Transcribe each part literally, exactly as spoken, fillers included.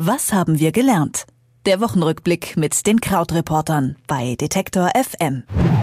Was haben wir gelernt? Der Wochenrückblick mit den Krautreportern bei Detektor F M.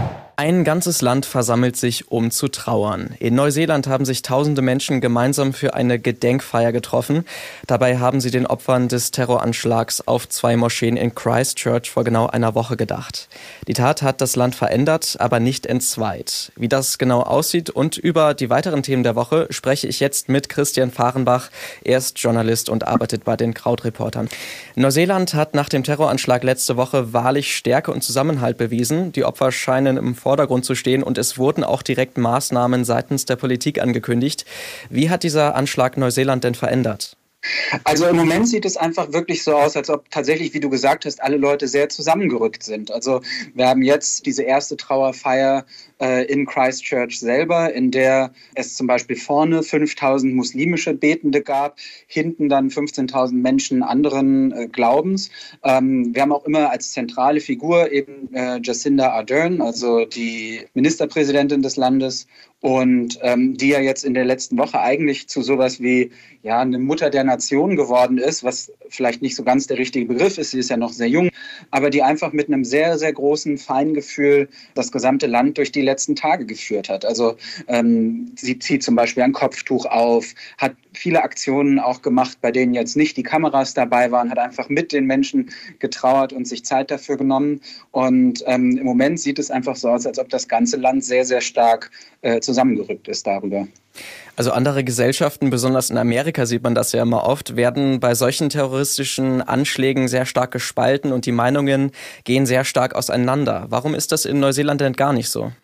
Ein ganzes Land versammelt sich, um zu trauern. In Neuseeland haben sich tausende Menschen gemeinsam für eine Gedenkfeier getroffen. Dabei haben sie den Opfern des Terroranschlags auf zwei Moscheen in Christchurch vor genau einer Woche gedacht. Die Tat hat das Land verändert, aber nicht entzweit. Wie das genau aussieht und über die weiteren Themen der Woche spreche ich jetzt mit Christian Fahrenbach. Er ist Journalist und arbeitet bei den Krautreportern. Neuseeland hat nach dem Terroranschlag letzte Woche wahrlich Stärke und Zusammenhalt bewiesen. Die Opfer scheinen im Vordergrund zu stehen und es wurden auch direkt Maßnahmen seitens der Politik angekündigt. Wie hat dieser Anschlag Neuseeland denn verändert? Also im Moment sieht es einfach wirklich so aus, als ob tatsächlich, wie du gesagt hast, alle Leute sehr zusammengerückt sind. Also wir haben jetzt diese erste Trauerfeier äh, in Christchurch selber, in der es zum Beispiel vorne fünftausend muslimische Betende gab, hinten dann fünfzehntausend Menschen anderen äh, Glaubens. Ähm, wir haben auch immer als zentrale Figur eben äh, Jacinda Ardern, also die Ministerpräsidentin des Landes, und ähm, die ja jetzt in der letzten Woche eigentlich zu sowas wie ja eine Mutter der Nation geworden ist, was vielleicht nicht so ganz der richtige Begriff ist, sie ist ja noch sehr jung, aber die einfach mit einem sehr, sehr großen Feingefühl das gesamte Land durch die letzten Tage geführt hat. Also ähm, sie zieht zum Beispiel ein Kopftuch auf, hat viele Aktionen auch gemacht, bei denen jetzt nicht die Kameras dabei waren, hat einfach mit den Menschen getrauert und sich Zeit dafür genommen. Und ähm, im Moment sieht es einfach so aus, als ob das ganze Land sehr, sehr stark äh, zusammengerückt ist darüber. Also andere Gesellschaften, besonders in Amerika sieht man das ja immer oft, werden bei solchen terroristischen Anschlägen sehr stark gespalten und die Meinungen gehen sehr stark auseinander. Warum ist das in Neuseeland denn gar nicht so?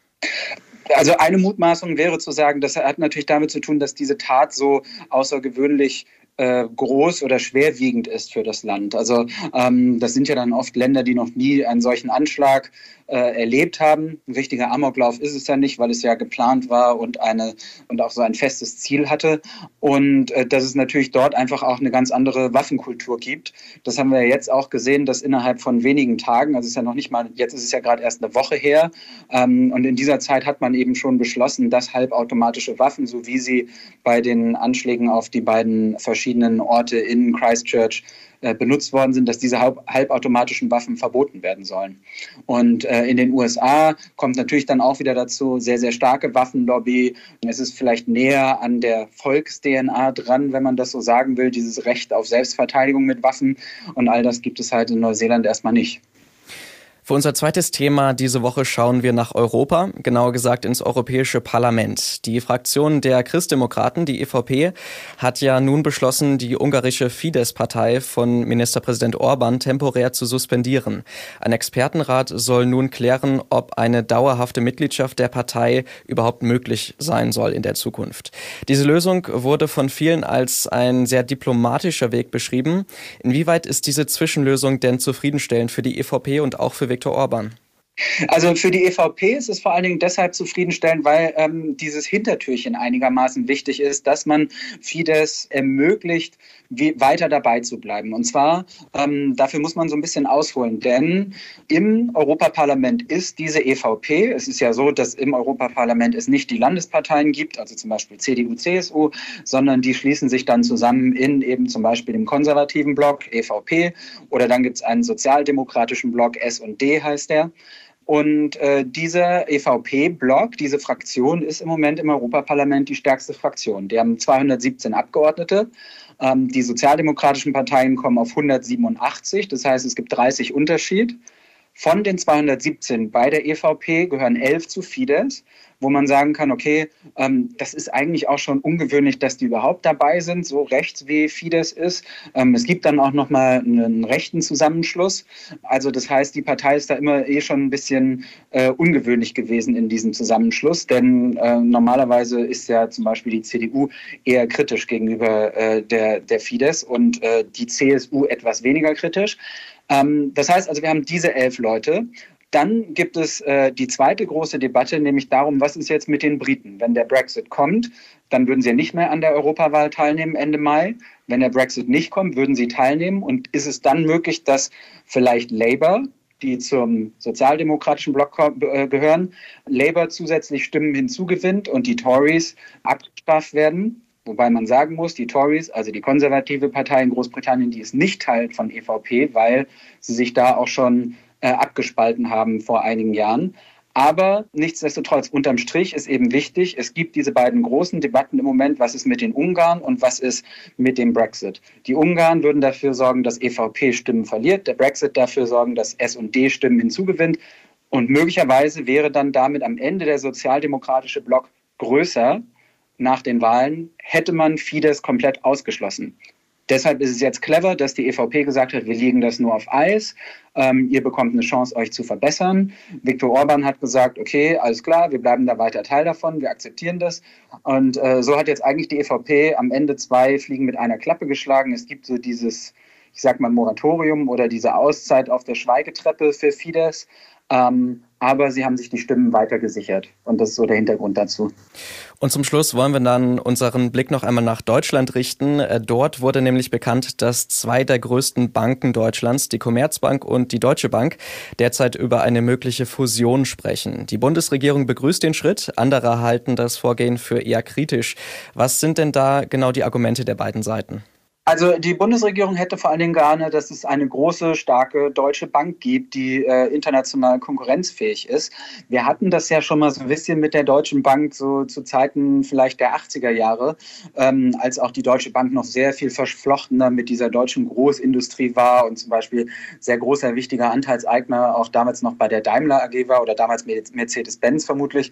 Also eine Mutmaßung wäre zu sagen, das hat natürlich damit zu tun, dass diese Tat so außergewöhnlich äh, groß oder schwerwiegend ist für das Land. Also ähm, das sind ja dann oft Länder, die noch nie einen solchen Anschlag äh, erlebt haben. Ein richtiger Amoklauf ist es ja nicht, weil es ja geplant war und eine und auch so ein festes Ziel hatte. Und äh, dass es natürlich dort einfach auch eine ganz andere Waffenkultur gibt. Das haben wir jetzt auch gesehen, dass innerhalb von wenigen Tagen, also es ist ja noch nicht mal, jetzt ist es ja gerade erst eine Woche her, ähm, und in dieser Zeit hat man eben schon beschlossen, dass halbautomatische Waffen, so wie sie bei den Anschlägen auf die beiden verschiedenen Orte in Christchurch äh, benutzt worden sind, dass diese halb, halbautomatischen Waffen verboten werden sollen. Und äh, in den U S A kommt natürlich dann auch wieder dazu sehr, sehr starke Waffenlobby. Es ist vielleicht näher an der Volks-D N A dran, wenn man das so sagen will, dieses Recht auf Selbstverteidigung mit Waffen. Und all das gibt es halt in Neuseeland erstmal nicht. Für unser zweites Thema diese Woche schauen wir nach Europa, genauer gesagt ins Europäische Parlament. Die Fraktion der Christdemokraten, die E V P, hat ja nun beschlossen, die ungarische Fidesz-Partei von Ministerpräsident Orbán temporär zu suspendieren. Ein Expertenrat soll nun klären, ob eine dauerhafte Mitgliedschaft der Partei überhaupt möglich sein soll in der Zukunft. Diese Lösung wurde von vielen als ein sehr diplomatischer Weg beschrieben. Inwieweit ist diese Zwischenlösung denn zufriedenstellend für die E V P und auch für Viktor Orbán? Also für die E V P ist es vor allen Dingen deshalb zufriedenstellend, weil ähm, dieses Hintertürchen einigermaßen wichtig ist, dass man Fidesz ermöglicht, wie, weiter dabei zu bleiben. Und zwar, ähm, dafür muss man so ein bisschen ausholen, denn im Europaparlament ist diese E V P, es ist ja so, dass im Europaparlament es nicht die Landesparteien gibt, also zum Beispiel C D U, C S U, sondern die schließen sich dann zusammen in eben zum Beispiel dem konservativen Block E V P oder dann gibt es einen sozialdemokratischen Block, S und D heißt der. Und äh, dieser E V P-Block, diese Fraktion, ist im Moment im Europaparlament die stärkste Fraktion. Die haben zweihundertsiebzehn Abgeordnete. Ähm, die sozialdemokratischen Parteien kommen auf hundertsiebenundachtzig. Das heißt, es gibt dreißig Unterschied. Von den zweihundertsiebzehn bei der E V P gehören elf zu Fidesz, wo man sagen kann, okay, ähm, das ist eigentlich auch schon ungewöhnlich, dass die überhaupt dabei sind, so rechts wie Fidesz ist. Ähm, es gibt dann auch nochmal einen rechten Zusammenschluss. Also das heißt, die Partei ist da immer eh schon ein bisschen äh, ungewöhnlich gewesen in diesem Zusammenschluss, denn äh, normalerweise ist ja zum Beispiel die C D U eher kritisch gegenüber äh, der, der Fidesz und äh, die C S U etwas weniger kritisch. Ähm, das heißt also, wir haben diese elf Leute. Dann gibt es äh, die zweite große Debatte, nämlich darum, was ist jetzt mit den Briten? Wenn der Brexit kommt, dann würden sie nicht mehr an der Europawahl teilnehmen Ende Mai. Wenn der Brexit nicht kommt, würden sie teilnehmen. Und ist es dann möglich, dass vielleicht Labour, die zum sozialdemokratischen Block äh, gehören, Labour zusätzlich Stimmen hinzugewinnt und die Tories abgestraft werden? Wobei man sagen muss, die Tories, also die konservative Partei in Großbritannien, die ist nicht Teil von E V P, weil sie sich da auch schon äh, abgespalten haben vor einigen Jahren. Aber nichtsdestotrotz, unterm Strich ist eben wichtig, es gibt diese beiden großen Debatten im Moment, was ist mit den Ungarn und was ist mit dem Brexit. Die Ungarn würden dafür sorgen, dass E V P Stimmen verliert, der Brexit dafür sorgen, dass S und D Stimmen hinzugewinnt. Und möglicherweise wäre dann damit am Ende der sozialdemokratische Block größer. Nach den Wahlen hätte man Fidesz komplett ausgeschlossen. Deshalb ist es jetzt clever, dass die E V P gesagt hat, wir legen das nur auf Eis. Ähm, ihr bekommt eine Chance, euch zu verbessern. Viktor Orban hat gesagt, okay, alles klar, wir bleiben da weiter Teil davon, wir akzeptieren das. Und äh, so hat jetzt eigentlich die E V P am Ende zwei Fliegen mit einer Klappe geschlagen. Es gibt so dieses, ich sag mal, Moratorium oder diese Auszeit auf der Schweigetreppe für Fidesz. Ähm, aber sie haben sich die Stimmen weiter gesichert. Und das ist so der Hintergrund dazu. Und zum Schluss wollen wir dann unseren Blick noch einmal nach Deutschland richten. Dort wurde nämlich bekannt, dass zwei der größten Banken Deutschlands, die Commerzbank und die Deutsche Bank, derzeit über eine mögliche Fusion sprechen. Die Bundesregierung begrüßt den Schritt, andere halten das Vorgehen für eher kritisch. Was sind denn da genau die Argumente der beiden Seiten? Also die Bundesregierung hätte vor allen Dingen gerne, dass es eine große, starke deutsche Bank gibt, die äh, international konkurrenzfähig ist. Wir hatten das ja schon mal so ein bisschen mit der Deutschen Bank so zu Zeiten vielleicht der achtziger Jahre, ähm, als auch die Deutsche Bank noch sehr viel verflochtener mit dieser deutschen Großindustrie war und zum Beispiel sehr großer, wichtiger Anteilseigner auch damals noch bei der Daimler A G war oder damals Mercedes-Benz vermutlich.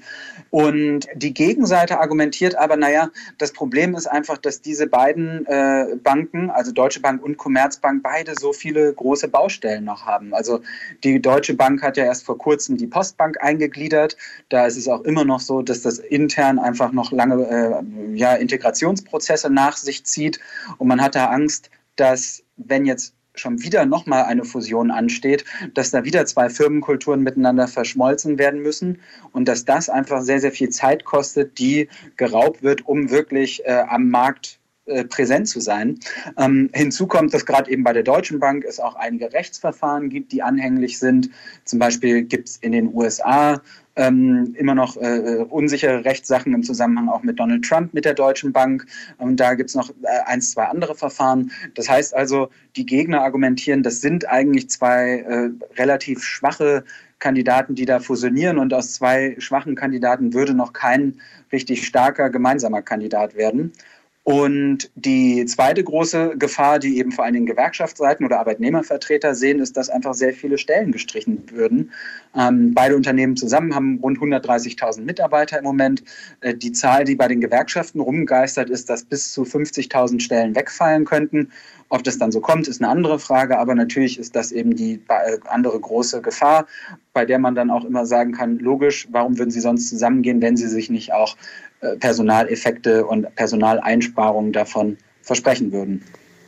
Und die Gegenseite argumentiert aber, naja, das Problem ist einfach, dass diese beiden äh, Banken, also Deutsche Bank und Commerzbank, beide so viele große Baustellen noch haben. Also die Deutsche Bank hat ja erst vor kurzem die Postbank eingegliedert. Da ist es auch immer noch so, dass das intern einfach noch lange äh, ja, Integrationsprozesse nach sich zieht. Und man hat da Angst, dass wenn jetzt schon wieder nochmal eine Fusion ansteht, dass da wieder zwei Firmenkulturen miteinander verschmolzen werden müssen und dass das einfach sehr, sehr viel Zeit kostet, die geraubt wird, um wirklich äh, am Markt präsent zu sein. Ähm, hinzu kommt, dass gerade eben bei der Deutschen Bank es auch einige Rechtsverfahren gibt, die anhänglich sind. Zum Beispiel gibt es in den U S A ähm, immer noch äh, unsichere Rechtssachen im Zusammenhang auch mit Donald Trump, mit der Deutschen Bank. Und da gibt es noch äh, eins, zwei andere Verfahren. Das heißt also, die Gegner argumentieren, das sind eigentlich zwei äh, relativ schwache Kandidaten, die da fusionieren, und aus zwei schwachen Kandidaten würde noch kein richtig starker gemeinsamer Kandidat werden. Und die zweite große Gefahr, die eben vor allen Dingen Gewerkschaftsseiten oder Arbeitnehmervertreter sehen, ist, dass einfach sehr viele Stellen gestrichen würden. Ähm, beide Unternehmen zusammen haben rund hundertdreißigtausend Mitarbeiter im Moment. Äh, die Zahl, die bei den Gewerkschaften rumgeistert, ist, dass bis zu fünfzigtausend Stellen wegfallen könnten. Ob das dann so kommt, ist eine andere Frage. Aber natürlich ist das eben die andere große Gefahr, bei der man dann auch immer sagen kann, logisch, warum würden sie sonst zusammengehen, wenn sie sich nicht auch Personaleffekte und Personaleinsparungen davon versprechen würden.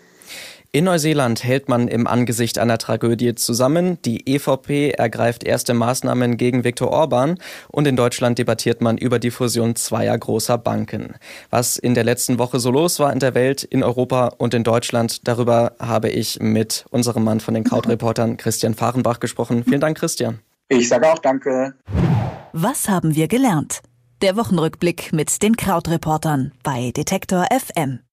In Neuseeland hält man im Angesicht einer Tragödie zusammen. Die E V P ergreift erste Maßnahmen gegen Viktor Orban und in Deutschland debattiert man über die Fusion zweier großer Banken. Was in der letzten Woche so los war in der Welt, in Europa und in Deutschland, darüber habe ich mit unserem Mann von den Krautreportern, Christian Fahrenbach, gesprochen. Vielen Dank, Christian. Ich sage auch danke. Was haben wir gelernt? Der Wochenrückblick mit den Krautreportern bei Detektor F M.